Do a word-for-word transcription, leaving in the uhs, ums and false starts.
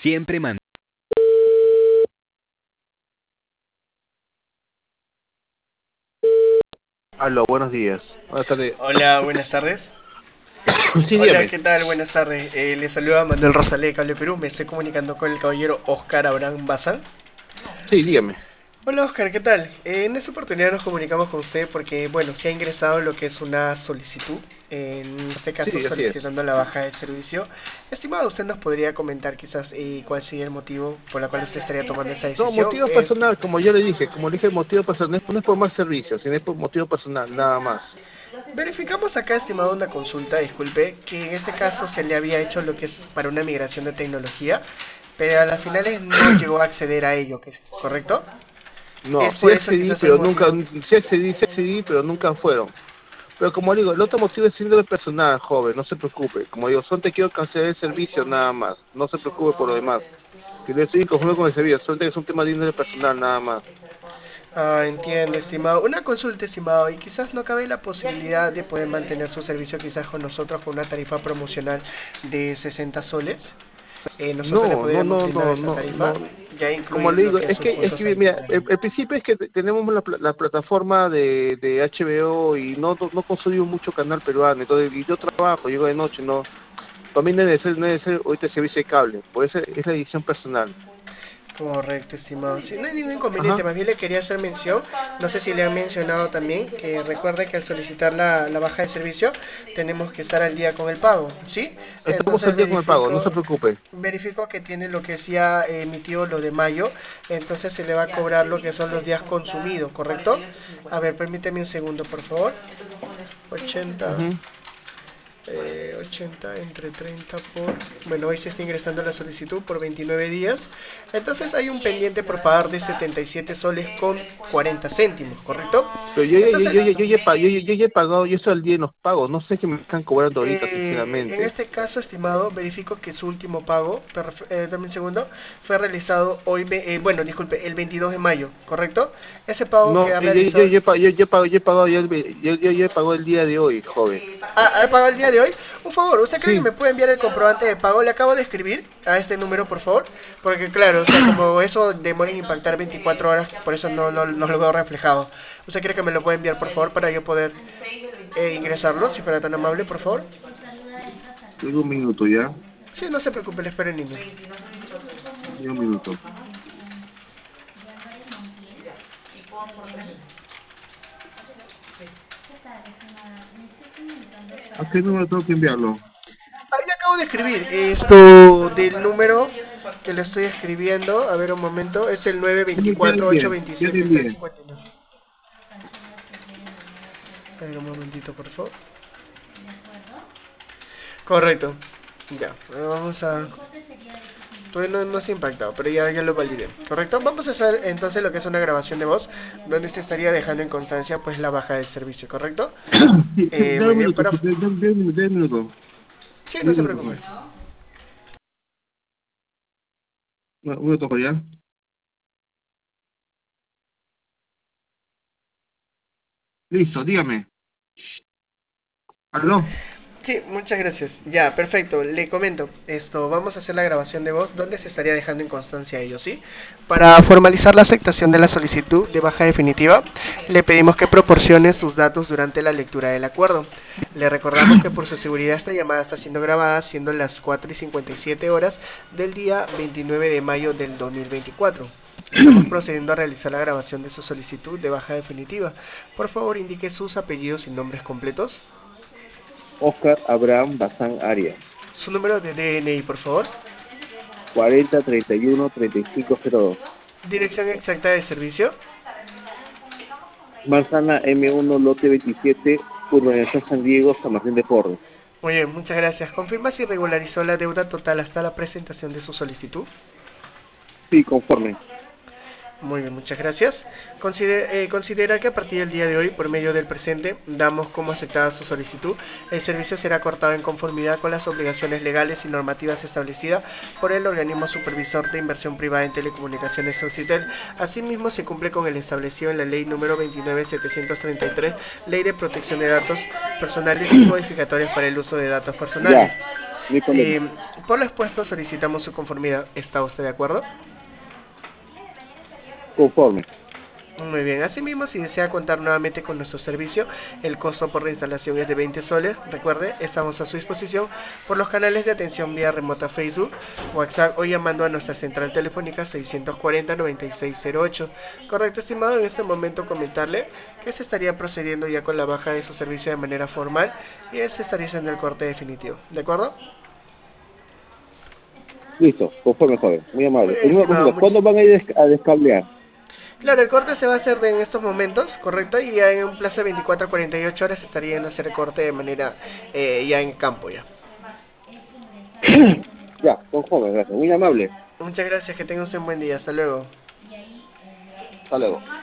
Siempre man. Aló, buenos días. Buenas tardes. Hola, buenas tardes. Sí, Hola, dígame. ¿qué tal? Buenas tardes. Eh, le saluda Manuel Rosalé de Cable Perú. Me estoy comunicando con el caballero Oscar Abraham Bazán. Sí, dígame. Hola Oscar, ¿qué tal? Eh, en esta oportunidad nos comunicamos con usted porque, bueno, se ha ingresado lo que es una solicitud, en este caso Sí, así es. solicitando la baja del servicio. Estimado, ¿usted nos podría comentar quizás eh, cuál sería el motivo por el cual usted estaría tomando esa No, decisión? motivo Es personal, como yo le dije, como le dije, motivo personal, no es no es por más servicios, sino es por motivo personal, nada más. Verificamos acá, estimado, una consulta, disculpe, que en este caso se le había hecho lo que es para una migración de tecnología, pero a las finales no llegó a acceder a ello, que- ¿correcto? No, Es sí por eso accedí, quizás el pero nunca, motivo. sí accedí, sí accedí, pero nunca fueron. Pero como digo, el otro motivo es síndrome personal, joven, no se preocupe. Como digo, solo te quiero cancelar el servicio nada más, no se preocupe por lo demás. Que no estoy inconforme con el servicio, solo es un tema de índole personal nada más. Ah, entiendo, estimado. Una consulta, estimado, y quizás no cabe la posibilidad de poder mantener su servicio quizás con nosotros con una tarifa promocional de sesenta soles. Eh, nosotros le No, no, podríamos no, brindar no, esta no, tarifa, no. ya Como incluir le lo digo, que es es sus que, es costos que, mira, el, adicionales. el principio es que te- tenemos la, pla- la plataforma de, de H B O y no, no, no consumimos mucho canal peruano, entonces, y yo trabajo, llego de noche, no, para mí no debe ser, no debe ser ahorita servicio de cable, por eso es la decisión personal. Correcto, estimado. Sí, no hay ningún inconveniente. Ajá. Más bien le quería hacer mención. No sé si le han mencionado también que recuerde que al solicitar la, la baja de servicio tenemos que estar al día con el pago, ¿sí? Estamos Entonces al día con el pago, no verifico, se preocupe. verifico que tiene lo que sí ha emitido lo de mayo. Entonces se le va a cobrar lo que son los días consumidos, ¿correcto? A ver, permíteme un segundo, por favor. ochenta. Ujú. Eh, ochenta entre treinta por... Bueno, hoy se está ingresando la solicitud por veintinueve días. Entonces hay un pendiente por pagar de setenta y siete soles con cuarenta céntimos, ¿correcto? Pero yo, yo, yo, yo, Entonces, yo, yo, ya he pa- yo, yo- yo ya he pagado, yo estoy al día en los pagos, no sé qué me están cobrando ahorita, eh, en sinceramente. este caso, estimado, verifico que su último pago, perf- eh, dame un segundo, fue realizado hoy, ve- eh, bueno, disculpe, el veintidós de mayo, ¿correcto? Ese pago que No, ha yo, yo, yo, realizado... yo, he pa- yo, yo he pagado, yo he pagado ya el, ve- yo, yo, yo he pagado el día de hoy, joven. Ah, ¿ha pagado el día de hoy? Un favor, ¿usted cree que Sí. me puede enviar el comprobante de pago? Le acabo de escribir a este número, por favor. Porque claro, o sea, como eso demora en impactar veinticuatro horas, por eso no, no, no lo veo reflejado. ¿Usted cree que me lo puede enviar, por favor, para yo poder eh, ingresarlo? Si fuera tan amable, por favor. Tengo un minuto ya, Sí, no se preocupe, le espero en línea. tengo un minuto. ¿A qué número tengo que enviarlo? Ahí le acabo de escribir esto del número que le estoy escribiendo. A ver un momento, es el nueve Ya le ya le veinticuatro ocho envié, ya le veintisiete envié. tres cincuenta y nueve. A ver un momentito, por favor. Correcto. Ya, vamos a... Todavía no, no se ha impactado, pero ya, ya lo validé. ¿Correcto? Vamos a hacer entonces lo que es una grabación de voz, donde se estaría dejando en constancia pues la baja del servicio, ¿correcto? Sí, sí, Eh, dame muy un bien, minuto, para... sí, dame dame- dame un minuto, dame un minuto. Sí, no Dame un se minuto, preocupe. joven. No, un minuto, joven, ya. Listo, dígame. ¿Aló? Sí, muchas gracias. Ya, perfecto. Le comento. Esto, vamos a hacer la grabación de voz donde se estaría dejando en constancia ello, ¿sí? Para formalizar la aceptación de la solicitud de baja definitiva, le pedimos que proporcione sus datos durante la lectura del acuerdo. Le recordamos que por su seguridad esta llamada está siendo grabada, siendo las cuatro y cincuenta y siete horas del día veintinueve de mayo del dos mil veinticuatro. Estamos procediendo a realizar la grabación de su solicitud de baja definitiva. Por favor, indique sus apellidos y nombres completos. Oscar Abraham Bazán Arias, Su número de D N I, por favor. cuarenta treinta y uno treinta y cinco cero dos. Dirección exacta de servicio. Manzana M uno, lote veintisiete, Urbanización San Diego, San Martín de Porres. Muy bien, muchas gracias. Confirma si regularizó la deuda total hasta la presentación de su solicitud. Sí, conforme. Muy bien, muchas gracias. Considera, eh, considera que a partir del día de hoy, por medio del presente, damos como aceptada su solicitud. El servicio será cortado en conformidad con las obligaciones legales y normativas establecidas por el organismo supervisor de inversión privada en telecomunicaciones Societel. Asimismo, se cumple con el establecido en la ley número veintinueve mil setecientos treinta y tres, Ley de Protección de Datos Personales y Modificatorias para el Uso de Datos Ya, Personales. No hay problema. Eh, por lo expuesto, solicitamos su conformidad. ¿Está usted de acuerdo? Conforme. Muy bien, asimismo, si desea contar nuevamente con nuestro servicio, el costo por la instalación es de veinte soles. Recuerde, estamos a su disposición por los canales de atención vía remota Facebook, WhatsApp o llamando a nuestra central telefónica seiscientos cuarenta, noventa y seis cero ocho. Correcto, estimado, en este momento comentarle que se estaría procediendo ya con la baja de su servicio de manera formal y se estaría haciendo el corte definitivo. ¿De acuerdo? Listo, conforme, joven. Muy Muy amable. bien, En una estimado. consulta, Much ¿cuándo van a ir des- a descablear? Claro, el corte se va a hacer de en estos momentos, correcto, y ya en un plazo de veinticuatro a cuarenta y ocho horas estaría yendo a hacer el corte de manera eh, ya en campo ya. Ya, conforme, gracias. Muy amable. Muchas gracias, que tenga usted un buen día, hasta luego. Hasta luego.